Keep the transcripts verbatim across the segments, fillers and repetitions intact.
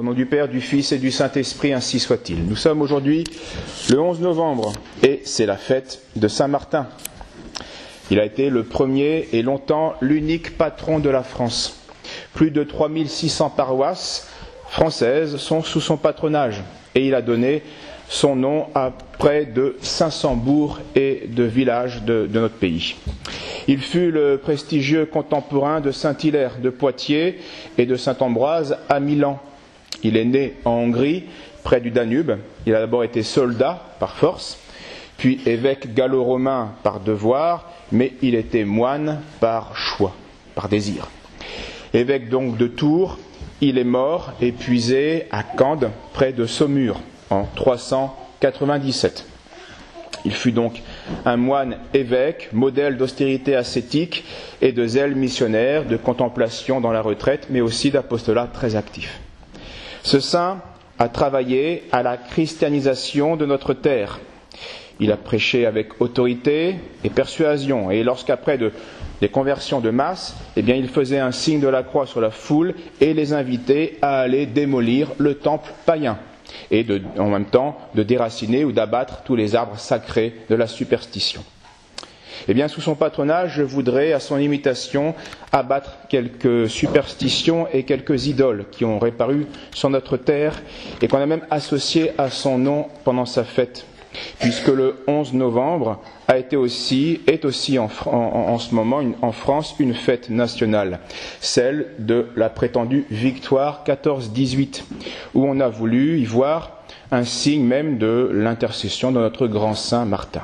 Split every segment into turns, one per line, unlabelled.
Au nom du Père, du Fils et du Saint-Esprit, ainsi soit-il. Nous sommes aujourd'hui le onze novembre et c'est la fête de Saint-Martin. Il a été le premier et longtemps l'unique patron de la France. Plus de trois mille six cents paroisses françaises sont sous son patronage et il a donné son nom à près de cinq cents bourgs et de villages de, de notre pays. Il fut le prestigieux contemporain de Saint-Hilaire de Poitiers et de Saint-Ambroise à Milan. Il est né en Hongrie, près du Danube. Il a d'abord été soldat par force, puis évêque gallo-romain par devoir, mais il était moine par choix, par désir. Évêque donc de Tours, il est mort épuisé à Cande, près de Saumur, en trois cent quatre-vingt-dix-sept. Il fut donc un moine évêque, modèle d'austérité ascétique et de zèle missionnaire, de contemplation dans la retraite, mais aussi d'apostolat très actif. Ce saint a travaillé à la christianisation de notre terre. Il a prêché avec autorité et persuasion, et lorsqu'après de, des conversions de masse, eh bien, il faisait un signe de la croix sur la foule et les invitait à aller démolir le temple païen, et de, en même temps de déraciner ou d'abattre tous les arbres sacrés de la superstition. Eh bien, sous son patronage, je voudrais, à son imitation, abattre quelques superstitions et quelques idoles qui ont réparu sur notre terre et qu'on a même associées à son nom pendant sa fête, puisque le onze novembre a été aussi, est aussi en, en, en ce moment une, en France une fête nationale, celle de la prétendue victoire quatorze dix-huit, où on a voulu y voir un signe même de l'intercession de notre grand saint Martin.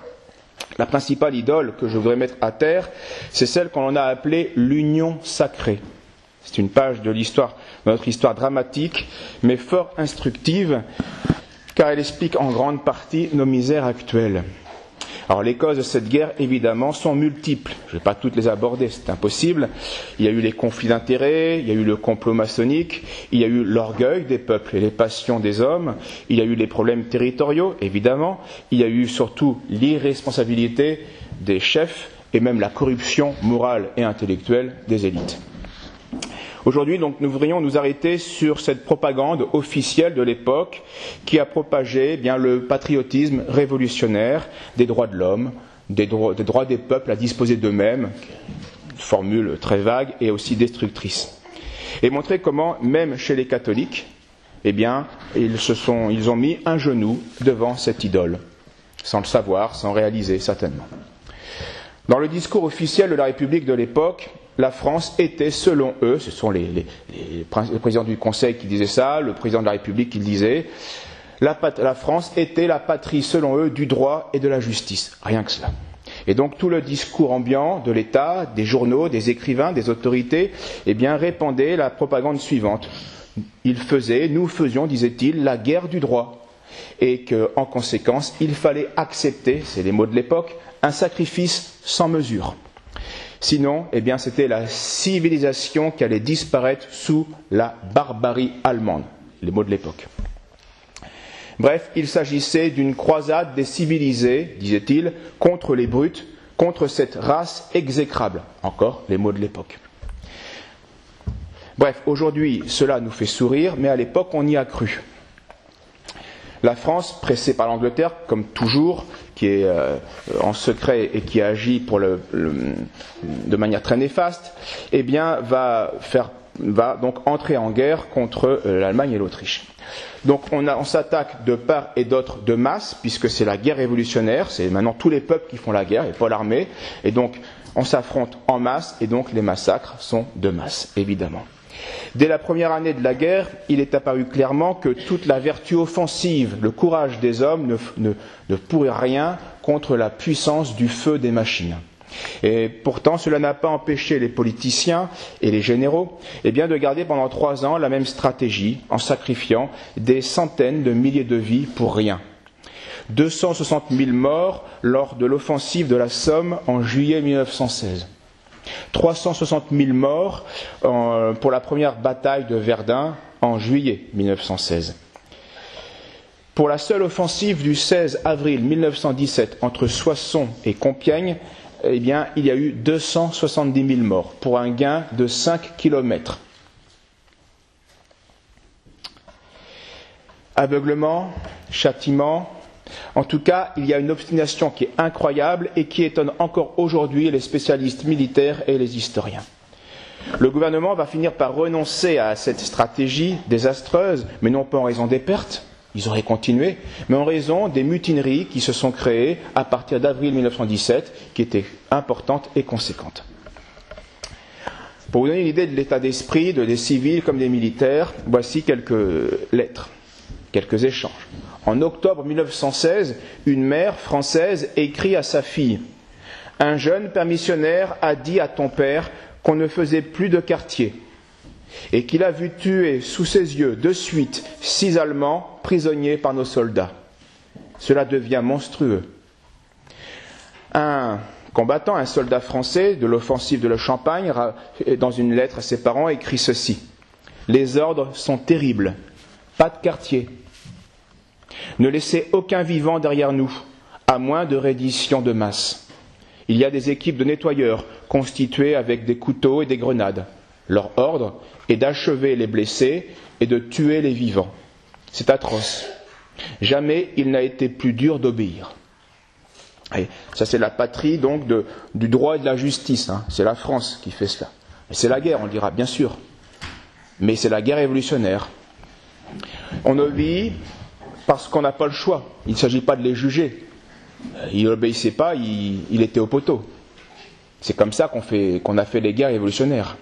La principale idole que je voudrais mettre à terre, c'est celle qu'on a appelée l'union sacrée. C'est une page de l'histoire, de notre histoire dramatique, mais fort instructive, car elle explique en grande partie nos misères actuelles. Alors les causes de cette guerre, évidemment, sont multiples. Je ne vais pas toutes les aborder, c'est impossible. Il y a eu les conflits d'intérêts, il y a eu le complot maçonnique, il y a eu l'orgueil des peuples et les passions des hommes, il y a eu les problèmes territoriaux, évidemment, il y a eu surtout l'irresponsabilité des chefs et même la corruption morale et intellectuelle des élites. Aujourd'hui, donc, nous voudrions nous arrêter sur cette propagande officielle de l'époque qui a propagé eh bien, le patriotisme révolutionnaire des droits de l'homme, des droits, des droits des peuples à disposer d'eux-mêmes, une formule très vague et aussi destructrice. Et montrer comment, même chez les catholiques, eh bien, ils, se sont, ils ont mis un genou devant cette idole, sans le savoir, sans réaliser certainement. Dans le discours officiel de la République de l'époque, la France était, selon eux, ce sont les, les, les, le président du Conseil qui disait ça, le président de la République qui le disait, la, la France était la patrie, selon eux, du droit et de la justice. Rien que cela. Et donc tout le discours ambiant de l'État, des journaux, des écrivains, des autorités, eh bien, répandait la propagande suivante. Ils faisaient, nous faisions, disait-il, la guerre du droit. Et qu'en conséquence, il fallait accepter, c'est les mots de l'époque, un sacrifice sans mesure. Sinon, eh bien, c'était la civilisation qui allait disparaître sous la barbarie allemande, les mots de l'époque. Bref, il s'agissait d'une croisade des civilisés, disait-il, contre les brutes, contre cette race exécrable, encore les mots de l'époque. Bref, aujourd'hui, cela nous fait sourire, mais à l'époque, on y a cru. La France, pressée par l'Angleterre, comme toujours, qui est euh, en secret et qui agit pour le, le, de manière très néfaste, eh bien, va, faire, va donc entrer en guerre contre euh, l'Allemagne et l'Autriche. Donc on, a, on s'attaque de part et d'autre de masse, puisque c'est la guerre révolutionnaire, c'est maintenant tous les peuples qui font la guerre, et pas l'armée, et donc on s'affronte en masse, et donc les massacres sont de masse, évidemment. Dès la première année de la guerre, il est apparu clairement que toute la vertu offensive, le courage des hommes ne, ne, ne pourrait rien contre la puissance du feu des machines. Et pourtant, cela n'a pas empêché les politiciens et les généraux eh bien, de garder pendant trois ans la même stratégie en sacrifiant des centaines de milliers de vies pour rien. deux cent soixante mille morts lors de l'offensive de la Somme en juillet mille neuf cent seize. trois cent soixante mille morts euh, pour la première bataille de Verdun en juillet mille neuf cent seize. Pour la seule offensive du seize avril mille neuf cent dix-sept entre Soissons et Compiègne, eh bien, il y a eu deux cent soixante-dix mille morts pour un gain de cinq kilomètres. aveuglement, châtiment. En tout cas, il y a une obstination qui est incroyable et qui étonne encore aujourd'hui les spécialistes militaires et les historiens. Le gouvernement va finir par renoncer à cette stratégie désastreuse, mais non pas en raison des pertes, ils auraient continué, mais en raison des mutineries qui se sont créées à partir d'avril mille neuf cent dix-sept, qui étaient importantes et conséquentes. Pour vous donner une idée de l'état d'esprit de des civils comme des militaires, voici quelques lettres, quelques échanges. En octobre mille neuf cent seize, une mère française écrit à sa fille « Un jeune permissionnaire a dit à ton père qu'on ne faisait plus de quartier et qu'il a vu tuer sous ses yeux de suite six Allemands prisonniers par nos soldats. Cela devient monstrueux. » Un combattant, un soldat français de l'offensive de la Champagne, dans une lettre à ses parents, écrit ceci. « Les ordres sont terribles. Pas de quartier. Ne laissez aucun vivant derrière nous, à moins de reddition de masse. Il y a des équipes de nettoyeurs constituées avec des couteaux et des grenades. Leur ordre est d'achever les blessés et de tuer les vivants. C'est atroce. Jamais il n'a été plus dur d'obéir. » Et ça, c'est la patrie donc de, du droit et de la justice. Hein. C'est la France qui fait cela. Et c'est la guerre, on le dira, bien sûr. Mais c'est la guerre révolutionnaire. On obéit parce qu'on n'a pas le choix. Il ne s'agit pas de les juger. Il n'obéissait pas, il, il était au poteau. C'est comme ça qu'on, fait, qu'on a fait les guerres révolutionnaires.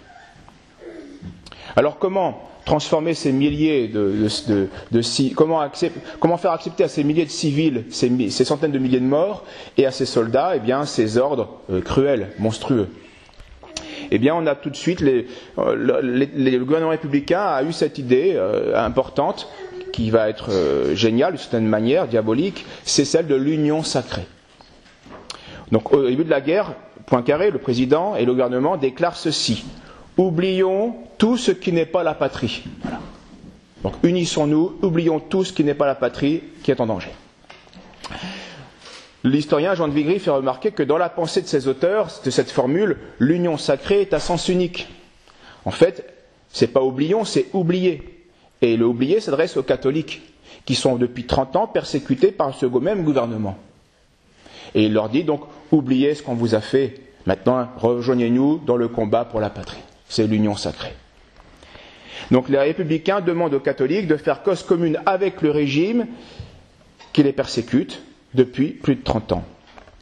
Alors comment transformer ces milliers de, de, de, de comment, accept, comment faire accepter à ces milliers de civils, ces, ces centaines de milliers de morts, et à ces soldats, eh bien, ces ordres euh, cruels, monstrueux. Eh bien, on a tout de suite les, euh, les, les, le gouvernement républicain a eu cette idée euh, importante qui va être euh, géniale, d'une certaine manière, diabolique, c'est celle de l'union sacrée. Donc, au début de la guerre, point carré, le président et le gouvernement déclarent ceci. Oublions tout ce qui n'est pas la patrie. Voilà. Donc unissons-nous, oublions tout ce qui n'est pas la patrie qui est en danger. L'historien Jean de Vigry fait remarquer que dans la pensée de ses auteurs, de cette formule, l'union sacrée est à sens unique. En fait, c'est pas oublions, c'est oublier. Et le oublier s'adresse aux catholiques, qui sont depuis trente ans persécutés par ce même gouvernement. Et il leur dit donc, oubliez ce qu'on vous a fait, maintenant rejoignez-nous dans le combat pour la patrie. C'est l'union sacrée. Donc les républicains demandent aux catholiques de faire cause commune avec le régime qui les persécute depuis plus de trente ans.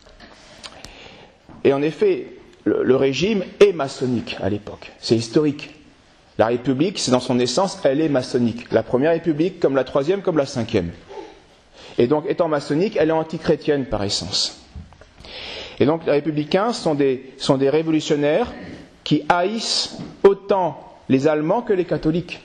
Et en effet, le, le régime est maçonnique à l'époque. C'est historique. La République, c'est dans son essence, elle est maçonnique. La première République, comme la troisième, comme la cinquième. Et donc, étant maçonnique, elle est antichrétienne par essence. Et donc, les républicains sont des, sont des révolutionnaires qui haïssent autant les Allemands que les catholiques.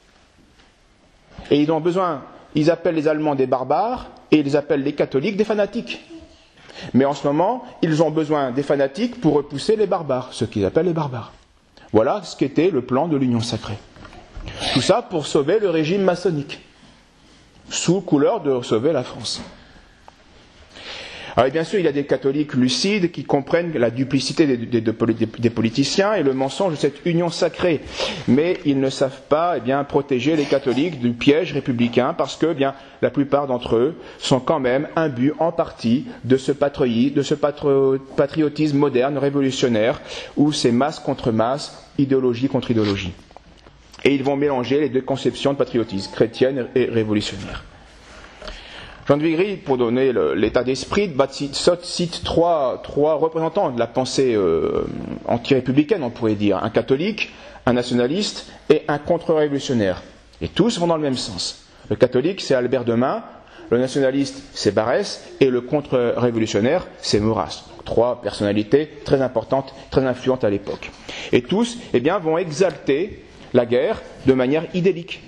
Et ils ont besoin, ils appellent les Allemands des barbares et ils appellent les catholiques des fanatiques. Mais en ce moment, ils ont besoin des fanatiques pour repousser les barbares, ceux qu'ils appellent les barbares. Voilà ce qu'était le plan de l'union sacrée. Tout ça pour sauver le régime maçonnique, sous couleur de sauver la France. Alors bien sûr, il y a des catholiques lucides qui comprennent la duplicité des, des, des, des politiciens et le mensonge de cette union sacrée. Mais ils ne savent pas eh bien, protéger les catholiques du piège républicain parce que eh bien, la plupart d'entre eux sont quand même imbus en partie de ce, patri, de ce patro, patriotisme moderne, révolutionnaire, où c'est masse contre masse, idéologie contre idéologie. Et ils vont mélanger les deux conceptions de patriotisme, chrétienne et révolutionnaire. Jean de Vigry, pour donner le, l'état d'esprit, cite trois, trois représentants de la pensée euh, anti-républicaine, on pourrait dire. Un catholique, un nationaliste et un contre-révolutionnaire. Et tous vont dans le même sens. Le catholique, c'est Albert de Mun, le nationaliste, c'est Barrès, et le contre-révolutionnaire, c'est Maurras. Donc, trois personnalités très importantes, très influentes à l'époque. Et tous eh bien, vont exalter la guerre de manière idyllique.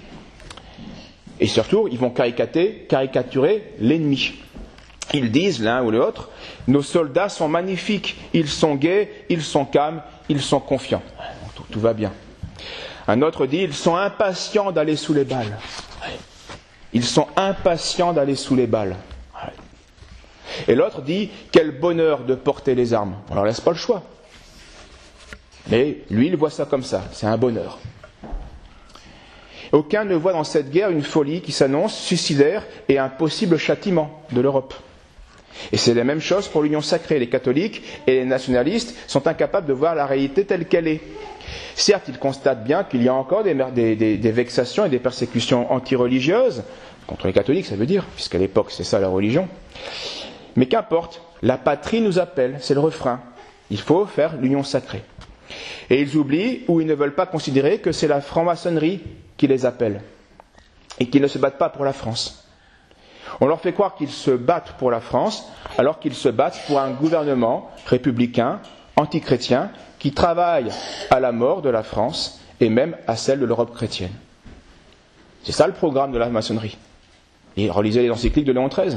Et surtout, ils vont caricaturer, caricaturer l'ennemi. Ils disent, l'un ou l'autre, nos soldats sont magnifiques, ils sont gais, ils sont calmes, ils sont confiants. Tout, tout va bien. Un autre dit, ils sont impatients d'aller sous les balles. Ils sont impatients d'aller sous les balles. Et l'autre dit, quel bonheur de porter les armes. On leur laisse pas le choix. Mais lui, il voit ça comme ça, c'est un bonheur. Aucun ne voit dans cette guerre une folie qui s'annonce, suicidaire et un possible châtiment de l'Europe. Et c'est la même chose pour l'Union sacrée. Les catholiques et les nationalistes sont incapables de voir la réalité telle qu'elle est. Certes, ils constatent bien qu'il y a encore des, des, des, des vexations et des persécutions antireligieuses, contre les catholiques ça veut dire, puisqu'à l'époque c'est ça la religion. Mais qu'importe, la patrie nous appelle, c'est le refrain. Il faut faire l'union sacrée. Et ils oublient ou ils ne veulent pas considérer que c'est la franc-maçonnerie qui les appelle et qu'ils ne se battent pas pour la France. On leur fait croire qu'ils se battent pour la France alors qu'ils se battent pour un gouvernement républicain, antichrétien, qui travaille à la mort de la France et même à celle de l'Europe chrétienne. C'est ça le programme de la maçonnerie. Et relisez les encycliques de Léon treize.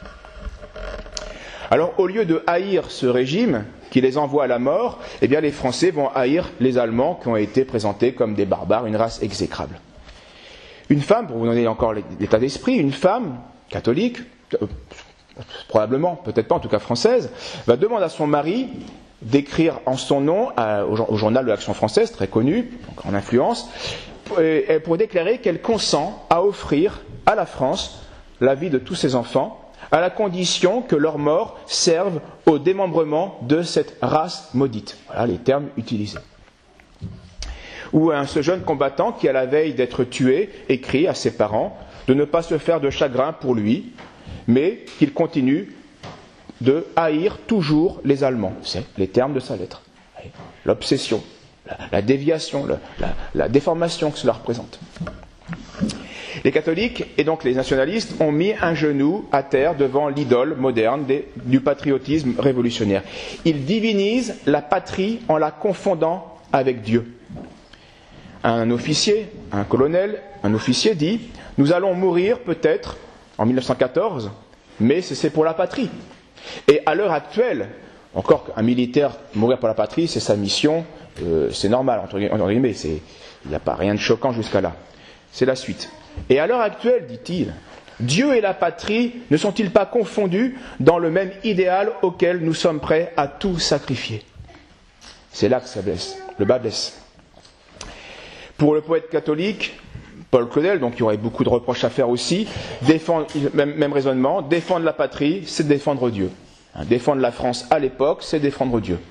Alors au lieu de haïr ce régime qui les envoie à la mort, eh bien les Français vont haïr les Allemands qui ont été présentés comme des barbares, une race exécrable. Une femme, pour vous donner encore l'état d'esprit, une femme catholique, euh, probablement, peut-être pas, en tout cas française, va demander à son mari d'écrire en son nom à, au, au journal de l'Action française, très connu, en influence, pour, pour déclarer qu'elle consent à offrir à la France la vie de tous ses enfants, à la condition que leur mort serve au démembrement de cette race maudite. Voilà les termes utilisés. Ou un ce jeune combattant qui, à la veille d'être tué, écrit à ses parents de ne pas se faire de chagrin pour lui, mais qu'il continue de haïr toujours les Allemands. C'est les termes de sa lettre. L'obsession, la, la déviation, la, la, la déformation que cela représente. Les catholiques et donc les nationalistes ont mis un genou à terre devant l'idole moderne des, du patriotisme révolutionnaire. Ils divinisent la patrie en la confondant avec Dieu. Un officier, un colonel, un officier dit « Nous allons mourir peut-être en mille neuf cent quatorze, mais c'est pour la patrie. » Et à l'heure actuelle, encore un militaire mourir pour la patrie, c'est sa mission, euh, c'est normal, entre guillemets, il n'y a pas rien de choquant jusqu'à là. C'est la suite. Et à l'heure actuelle, dit-il, Dieu et la patrie ne sont-ils pas confondus dans le même idéal auquel nous sommes prêts à tout sacrifier? C'est là que ça blesse, le bas blesse. Pour le poète catholique, Paul Claudel, donc il y aurait beaucoup de reproches à faire aussi, défendre, même, même raisonnement, défendre la patrie, c'est défendre Dieu. Hein, défendre la France à l'époque, c'est défendre Dieu.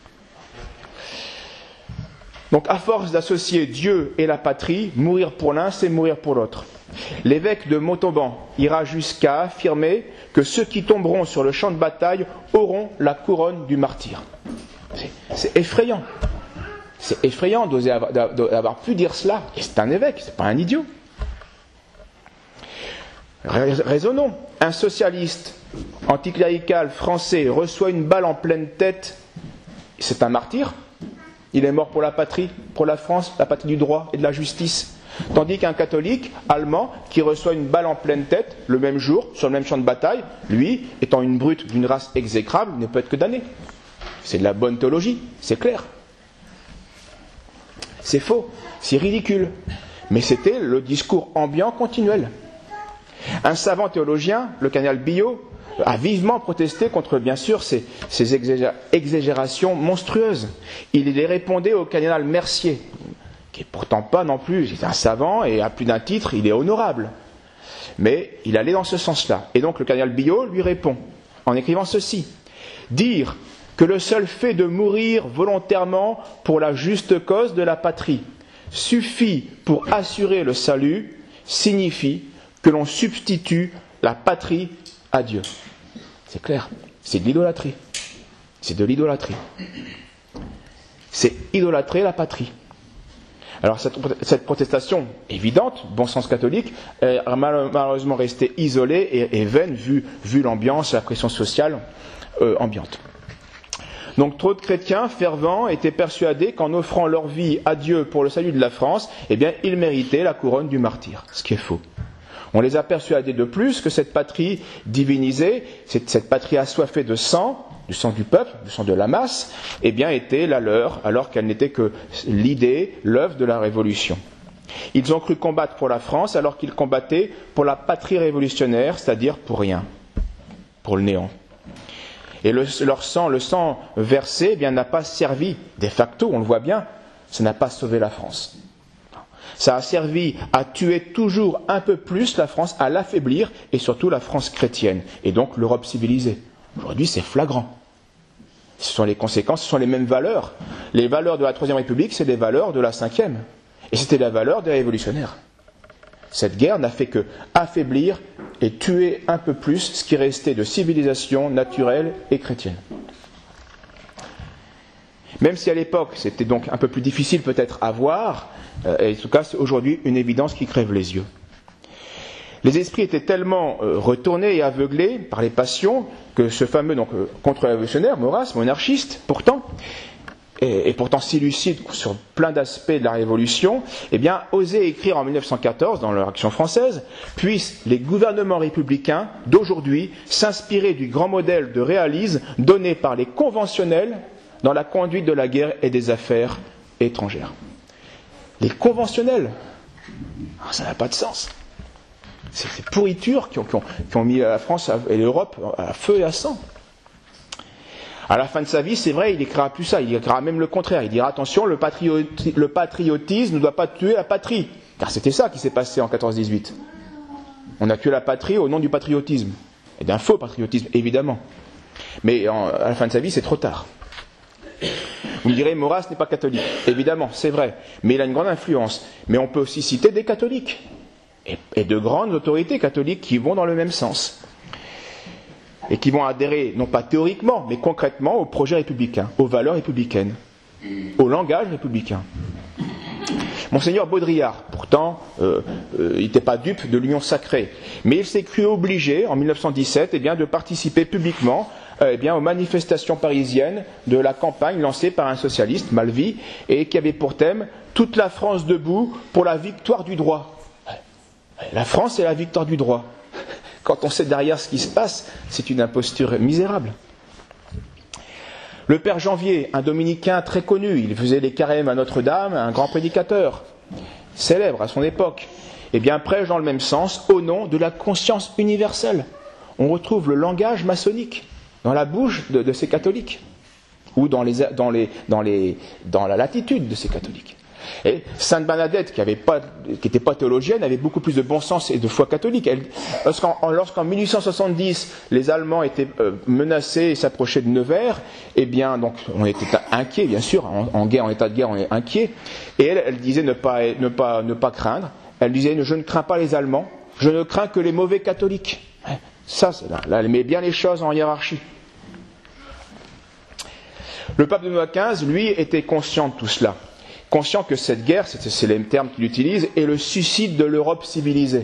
Donc à force d'associer Dieu et la patrie, mourir pour l'un, c'est mourir pour l'autre. L'évêque de Montauban ira jusqu'à affirmer que ceux qui tomberont sur le champ de bataille auront la couronne du martyr. C'est, c'est effrayant. C'est effrayant d'oser avoir, d'avoir pu dire cela. Et c'est un évêque, c'est pas un idiot. Raisonnons. Un socialiste anticlérical français reçoit une balle en pleine tête, c'est un martyr. Il est mort pour la patrie, pour la France, la patrie du droit et de la justice. Tandis qu'un catholique allemand qui reçoit une balle en pleine tête, le même jour, sur le même champ de bataille, lui, étant une brute d'une race exécrable, ne peut être que damné. C'est de la bonne théologie, c'est clair. C'est faux, c'est ridicule. Mais c'était le discours ambiant continuel. Un savant théologien, le cardinal Billot, a vivement protesté contre, bien sûr, ces, ces exagérations monstrueuses. Il y répondait au cardinal Mercier, qui n'est pourtant pas non plus, il est un savant et à plus d'un titre, il est honorable. Mais il allait dans ce sens-là. Et donc le cardinal Billot lui répond, en écrivant ceci, « Dire que le seul fait de mourir volontairement pour la juste cause de la patrie suffit pour assurer le salut, signifie que l'on substitue la patrie à Dieu. » C'est clair, c'est de l'idolâtrie. C'est de l'idolâtrie. C'est idolâtrer la patrie. Alors cette, cette protestation évidente, bon sens catholique, est malheureusement restée isolée et, et vaine vu, vu l'ambiance, la pression sociale euh, ambiante. Donc trop de chrétiens fervents étaient persuadés qu'en offrant leur vie à Dieu pour le salut de la France, eh bien ils méritaient la couronne du martyr, ce qui est faux. On les a persuadés de plus que cette patrie divinisée, cette, cette patrie assoiffée de sang, du sang du peuple, du sang de la masse, eh bien était la leur, alors qu'elle n'était que l'idée, l'œuvre de la Révolution. Ils ont cru combattre pour la France alors qu'ils combattaient pour la patrie révolutionnaire, c'est-à-dire pour rien, pour le néant. Et le, leur sang, le sang versé, eh bien n'a pas servi, de facto, on le voit bien, ça n'a pas sauvé la France. Ça ça a servi à tuer toujours un peu plus la France, à l'affaiblir, et surtout la France chrétienne, et donc l'Europe civilisée. Aujourd'hui, c'est flagrant. Ce sont les conséquences, ce sont les mêmes valeurs. Les valeurs de la Troisième République, c'est les valeurs de la Cinquième. Et c'était la valeur des révolutionnaires. Cette guerre n'a fait que affaiblir et tuer un peu plus ce qui restait de civilisation naturelle et chrétienne. Même si à l'époque c'était donc un peu plus difficile peut-être à voir, euh, et en tout cas c'est aujourd'hui une évidence qui crève les yeux. Les esprits étaient tellement euh, retournés et aveuglés par les passions que ce fameux donc, euh, contre-révolutionnaire, Maurras, monarchiste, pourtant, et, et pourtant si lucide sur plein d'aspects de la Révolution, eh bien, osait écrire en mille neuf cent quatorze, dans leur Action française, puissent les gouvernements républicains d'aujourd'hui s'inspirer du grand modèle de réalisme donné par les conventionnels dans la conduite de la guerre et des affaires étrangères. Les conventionnels, ça n'a pas de sens. C'est ces pourritures qui ont, qui, ont, qui ont mis la France et l'Europe à feu et à sang. À la fin de sa vie, c'est vrai, il écrira plus ça, il écrira même le contraire. Il dira attention, le, patrioti- le patriotisme ne doit pas tuer la patrie. Car c'était ça qui s'est passé en quatorze dix-huit. On a tué la patrie au nom du patriotisme. Et d'un faux patriotisme, évidemment. Mais en, à la fin de sa vie, c'est trop tard. Vous me direz, Maurras n'est pas catholique. Évidemment, c'est vrai. Mais il a une grande influence. Mais on peut aussi citer des catholiques. Et, et de grandes autorités catholiques qui vont dans le même sens. Et qui vont adhérer, non pas théoriquement, mais concrètement, au projet républicain, aux valeurs républicaines, au langage républicain. Monseigneur Baudrillard, pourtant, euh, euh, il n'était pas dupe de l'union sacrée. Mais il s'est cru obligé, en mille neuf cent dix-sept, eh bien, de participer publiquement eh bien, aux manifestations parisiennes de la campagne lancée par un socialiste, Malvy, et qui avait pour thème « Toute la France debout pour la victoire du droit ». La France est la victoire du droit. Quand on sait derrière ce qui se passe, c'est une imposture misérable. Le père Janvier, un dominicain très connu, il faisait les carêmes à Notre-Dame, un grand prédicateur, célèbre à son époque, eh bien prêche dans le même sens, au nom de la conscience universelle. On retrouve le langage maçonnique dans la bouche de, de ces catholiques, ou dans, les, dans, les, dans, les, dans la latitude de ces catholiques. Et Sainte Bernadette, qui n'était pas théologienne, avait beaucoup plus de bon sens et de foi catholique. Elle, lorsqu'en, lorsqu'en mille huit cent soixante-dix, les Allemands étaient euh, menacés et s'approchaient de Nevers, eh bien, donc, on était inquiets, bien sûr, en, en guerre, en état de guerre, on est inquiets. Et elle, elle disait ne pas, ne pas, ne pas craindre. Elle disait, je ne crains pas les Allemands, je ne crains que les mauvais catholiques. Ça, c'est là, là, elle met bien les choses en hiérarchie. Le pape Benoît quinze, lui, était conscient de tout cela. Conscient que cette guerre, c'est, c'est les termes qu'il utilise, est le suicide de l'Europe civilisée.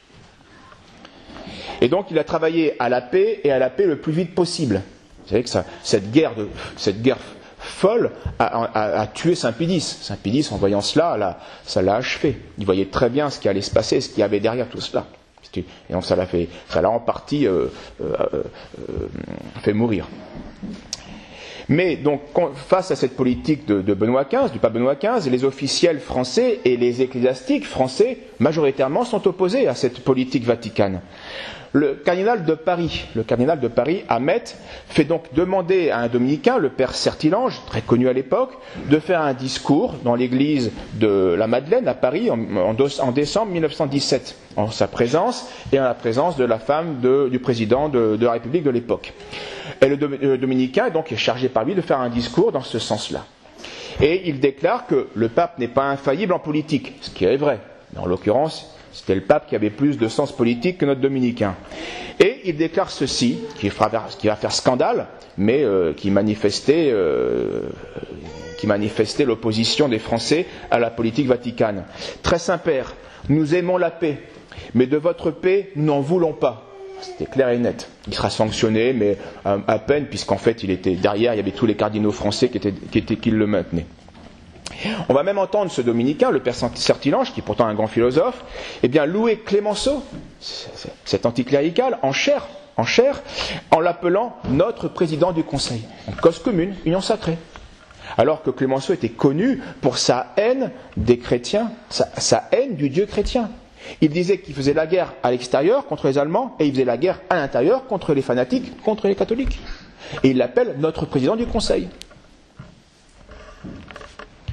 Et donc il a travaillé à la paix et à la paix le plus vite possible. Vous savez que ça, cette, guerre de, cette guerre folle a, a, a tué Saint-Pédis. Saint-Pédis, en voyant cela, là, ça l'a achevé. Il voyait très bien ce qui allait se passer, ce qu'il y avait derrière tout cela. Et donc ça l'a, fait, ça l'a en partie euh, euh, euh, fait mourir. Mais donc, face à cette politique de, de Benoît quinze, du pape Benoît quinze, les officiels français et les ecclésiastiques français, majoritairement, sont opposés à cette politique vaticane. Le cardinal de Paris, le cardinal de Paris, Hamet, fait donc demander à un dominicain, le père Sertilange, très connu à l'époque, de faire un discours dans l'église de la Madeleine à Paris en, en, en décembre mille neuf cent dix-sept, en sa présence et en la présence de la femme de, du président de, de la République de l'époque. Et le, le dominicain donc, est chargé par lui de faire un discours dans ce sens-là. Et il déclare que le pape n'est pas infaillible en politique, ce qui est vrai. Mais en l'occurrence, c'était le pape qui avait plus de sens politique que notre dominicain. Et il déclare ceci, qui, fera, qui va faire scandale, mais euh, qui, manifestait, euh, qui manifestait l'opposition des Français à la politique vaticane. Très Saint-Père, nous aimons la paix, mais de votre paix, nous n'en voulons pas. C'était clair et net. Il sera sanctionné, mais à, à peine, puisqu'en fait, il était derrière, il y avait tous les cardinaux français qui, étaient, qui, étaient, qui le maintenaient. On va même entendre ce dominicain, le père Sertilange, qui est pourtant un grand philosophe, eh bien louer Clémenceau, cet anticlérical, en chair, en chair, en l'appelant notre président du Conseil. Donc, cause commune, union sacrée. Alors que Clémenceau était connu pour sa haine des chrétiens, sa, sa haine du Dieu chrétien. Il disait qu'il faisait la guerre à l'extérieur contre les Allemands et il faisait la guerre à l'intérieur contre les fanatiques, contre les catholiques. Et il l'appelle notre président du Conseil.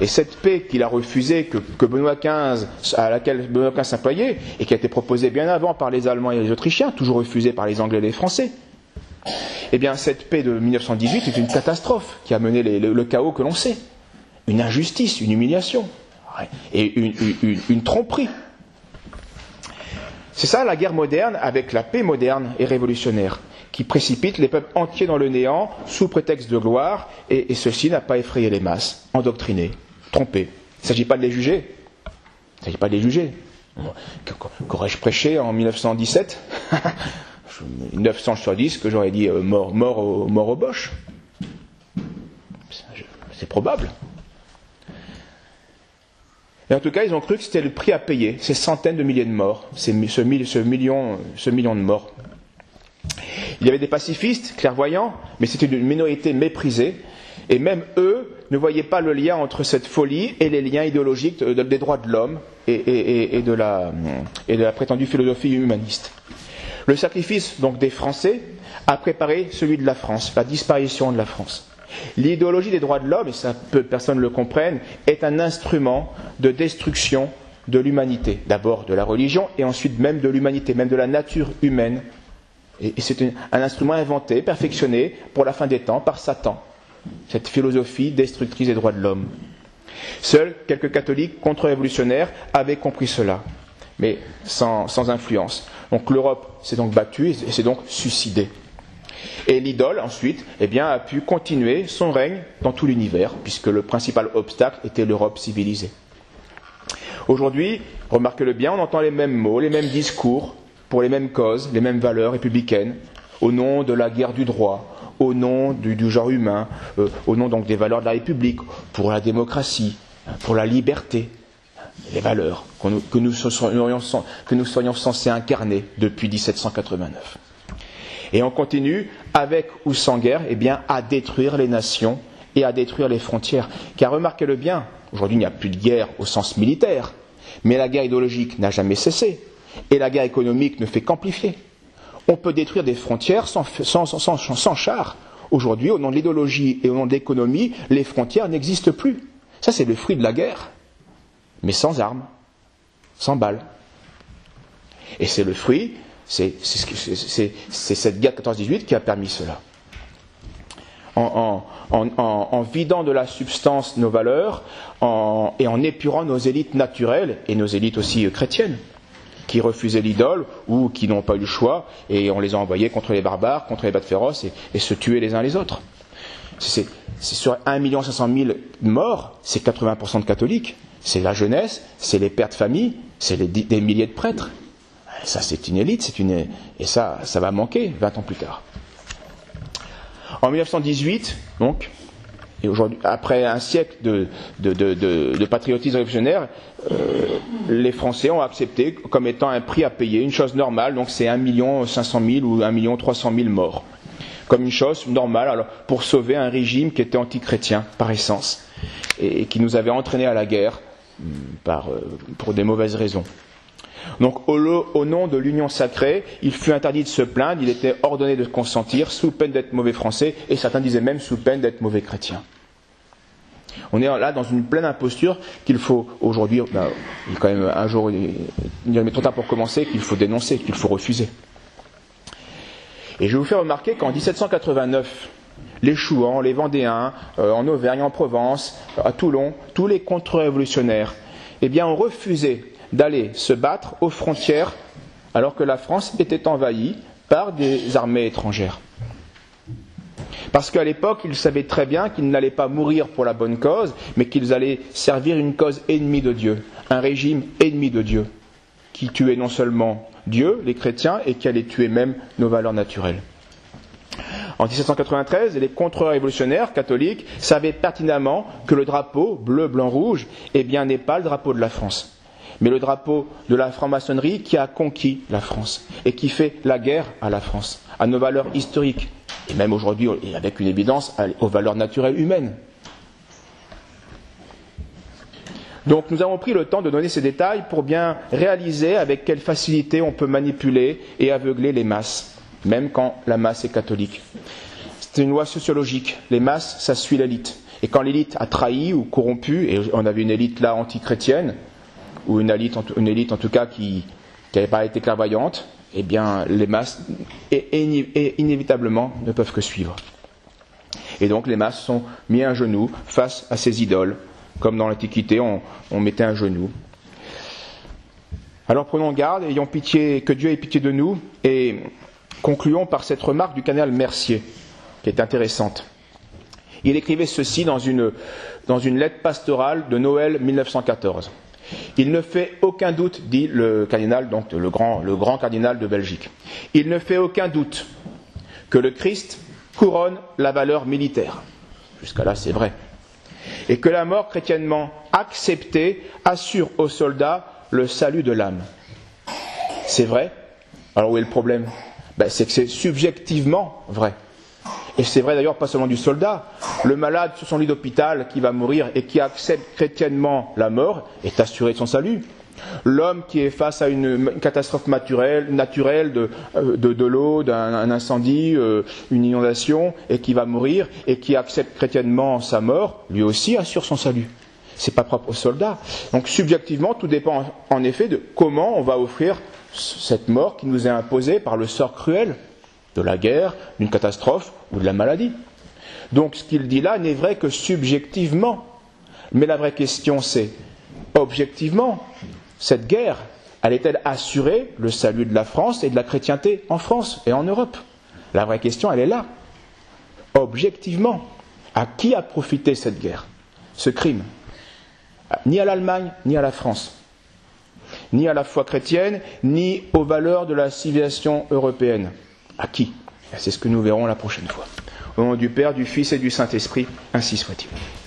Et cette paix qu'il a refusée, que, que Benoît quinze, à laquelle Benoît quinze s'employait, et qui a été proposée bien avant par les Allemands et les Autrichiens, toujours refusée par les Anglais et les Français, eh bien cette paix de mille neuf cent dix-huit est une catastrophe qui a mené les, le, le chaos que l'on sait. Une injustice, une humiliation, et une, une, une tromperie. C'est ça la guerre moderne avec la paix moderne et révolutionnaire, qui précipite les peuples entiers dans le néant sous prétexte de gloire, et, et ceci n'a pas effrayé les masses, endoctrinées, trompées. Il ne s'agit pas de les juger. Il ne s'agit pas de les juger. Qu'aurais-je prêché en mille neuf cent dix-sept neuf cents sur dix que j'aurais dit euh, mort, mort, au, mort au Boche. C'est probable. Et en tout cas, ils ont cru que c'était le prix à payer, ces centaines de milliers de morts, ces, ce, ce, million, ce million de morts. Il y avait des pacifistes, clairvoyants, mais c'était une minorité méprisée, et même eux ne voyaient pas le lien entre cette folie et les liens idéologiques de, de, des droits de l'homme et, et, et, de la, et de la prétendue philosophie humaniste. Le sacrifice donc des Français a préparé celui de la France, la disparition de la France. L'idéologie des droits de l'homme, et ça peu personne ne le comprenne, est un instrument de destruction de l'humanité. D'abord de la religion et ensuite même de l'humanité, même de la nature humaine. Et, et c'est un, un instrument inventé, perfectionné pour la fin des temps par Satan. Cette philosophie destructrice des droits de l'homme. Seuls quelques catholiques contre-révolutionnaires avaient compris cela, mais sans, sans influence. Donc l'Europe s'est donc battue et s'est donc suicidée. Et l'idole, ensuite, eh bien, a pu continuer son règne dans tout l'univers, puisque le principal obstacle était l'Europe civilisée. Aujourd'hui, remarquez-le bien, on entend les mêmes mots, les mêmes discours, pour les mêmes causes, les mêmes valeurs républicaines, au nom de la guerre du droit, au nom du, du genre humain, euh, au nom donc des valeurs de la République, pour la démocratie, pour la liberté, les valeurs que nous, que nous, soyons, que nous soyons censés incarner depuis dix-sept cent quatre-vingt-neuf. Et on continue, avec ou sans guerre, eh bien, à détruire les nations et à détruire les frontières. Car remarquez-le bien, aujourd'hui il n'y a plus de guerre au sens militaire, mais la guerre idéologique n'a jamais cessé, et la guerre économique ne fait qu'amplifier. On peut détruire des frontières sans, sans, sans, sans, sans char. Aujourd'hui, au nom de l'idéologie et au nom de l'économie, les frontières n'existent plus. Ça, c'est le fruit de la guerre, mais sans armes, sans balles. Et c'est le fruit... C'est, c'est, c'est, c'est cette guerre quatorze dix-huit qui a permis cela. En, en, en, en vidant de la substance nos valeurs en, et en épurant nos élites naturelles et nos élites aussi chrétiennes, qui refusaient l'idole ou qui n'ont pas eu le choix, et on les a envoyés contre les barbares, contre les bêtes féroces et, et se tuer les uns les autres. C'est, c'est sur un million cinq cent mille morts, c'est quatre-vingts pour cent de catholiques, c'est la jeunesse, c'est les pères de famille, c'est les, des milliers de prêtres. Ça, c'est une élite, c'est une... et ça, ça va manquer vingt ans plus tard. En mille neuf cent dix-huit, donc, et aujourd'hui, après un siècle de, de, de, de, de patriotisme révolutionnaire, euh, les Français ont accepté comme étant un prix à payer, une chose normale, donc c'est un million cinq cent mille ou un million trois cent mille morts. Comme une chose normale, alors, pour sauver un régime qui était antichrétien par essence, et, et qui nous avait entraînés à la guerre par, euh, pour des mauvaises raisons. Donc au, au nom de l'union sacrée, il fut interdit de se plaindre, il était ordonné de consentir sous peine d'être mauvais français, et certains disaient même sous peine d'être mauvais chrétien. On est là dans une pleine imposture qu'il faut aujourd'hui, ben, il y a quand même un jour, il y a trop tard pour commencer, qu'il faut dénoncer, qu'il faut refuser. Et je vais vous faire remarquer qu'en dix-sept cent quatre-vingt-neuf, les Chouans, les Vendéens, euh, en Auvergne, en Provence, à Toulon, tous les contre-révolutionnaires, eh bien ont refusé d'aller se battre aux frontières alors que la France était envahie par des armées étrangères. Parce qu'à l'époque, ils savaient très bien qu'ils n'allaient pas mourir pour la bonne cause, mais qu'ils allaient servir une cause ennemie de Dieu, un régime ennemi de Dieu, qui tuait non seulement Dieu, les chrétiens, et qui allait tuer même nos valeurs naturelles. En dix-sept cent quatre-vingt-treize, les contre-révolutionnaires catholiques savaient pertinemment que le drapeau bleu, blanc, rouge, eh bien, n'est pas le drapeau de la France, mais le drapeau de la franc-maçonnerie qui a conquis la France et qui fait la guerre à la France, à nos valeurs historiques, et même aujourd'hui, et avec une évidence, aux valeurs naturelles humaines. Donc nous avons pris le temps de donner ces détails pour bien réaliser avec quelle facilité on peut manipuler et aveugler les masses, même quand la masse est catholique. C'est une loi sociologique, les masses, ça suit l'élite. Et quand l'élite a trahi ou corrompu, et on avait une élite là antichrétienne, ou une élite, une élite en tout cas qui n'avait pas été clairvoyante, eh bien les masses et, et, et inévitablement ne peuvent que suivre. Et donc les masses sont mis à genoux face à ces idoles, comme dans l'Antiquité on, on mettait un genou. Alors prenons garde, ayons pitié, que Dieu ait pitié de nous, et concluons par cette remarque du cardinal Mercier, qui est intéressante. Il écrivait ceci dans une, dans une lettre pastorale de Noël mille neuf cent quatorze. Il ne fait aucun doute, dit le cardinal, donc le grand, le grand cardinal de Belgique, il ne fait aucun doute que le Christ couronne la valeur militaire. Jusqu'à là, c'est vrai. Et que la mort chrétiennement acceptée assure aux soldats le salut de l'âme. C'est vrai. Alors où est le problème ? Ben, c'est que c'est subjectivement vrai. Et c'est vrai d'ailleurs pas seulement du soldat. Le malade sur son lit d'hôpital qui va mourir et qui accepte chrétiennement la mort est assuré de son salut. L'homme qui est face à une, une catastrophe naturelle, naturelle de, de, de l'eau, d'un un incendie, euh, une inondation, et qui va mourir et qui accepte chrétiennement sa mort, lui aussi assure son salut. C'est pas propre aux soldats. Donc subjectivement, tout dépend en effet de comment on va offrir cette mort qui nous est imposée par le sort cruel de la guerre, d'une catastrophe ou de la maladie. Donc ce qu'il dit là n'est vrai que subjectivement. Mais la vraie question c'est, objectivement, cette guerre, allait-elle assurer le salut de la France et de la chrétienté en France et en Europe ? La vraie question, elle est là. Objectivement, à qui a profité cette guerre, ce crime ? Ni à l'Allemagne, ni à la France. Ni à la foi chrétienne, ni aux valeurs de la civilisation européenne. À qui ? C'est ce que nous verrons la prochaine fois. Au nom du Père, du Fils et du Saint-Esprit, ainsi soit-il.